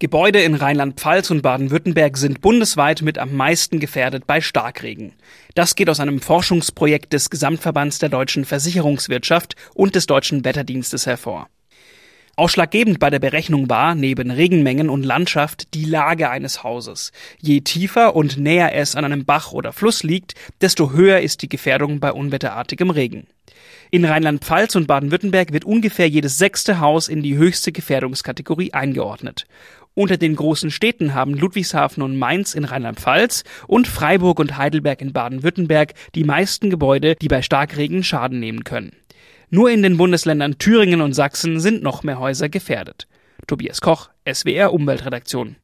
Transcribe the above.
Gebäude in Rheinland-Pfalz und Baden-Württemberg sind bundesweit mit am meisten gefährdet bei Starkregen. Das geht aus einem Forschungsprojekt des Gesamtverbands der deutschen Versicherungswirtschaft und des Deutschen Wetterdienstes hervor. Ausschlaggebend bei der Berechnung war, neben Regenmengen und Landschaft, die Lage eines Hauses. Je tiefer und näher es an einem Bach oder Fluss liegt, desto höher ist die Gefährdung bei unwetterartigem Regen. In Rheinland-Pfalz und Baden-Württemberg wird ungefähr jedes 6. Haus in die höchste Gefährdungskategorie eingeordnet. Unter den großen Städten haben Ludwigshafen und Mainz in Rheinland-Pfalz und Freiburg und Heidelberg in Baden-Württemberg die meisten Gebäude, die bei Starkregen Schaden nehmen können. Nur in den Bundesländern Thüringen und Sachsen sind noch mehr Häuser gefährdet. Tobias Koch, SWR Umweltredaktion.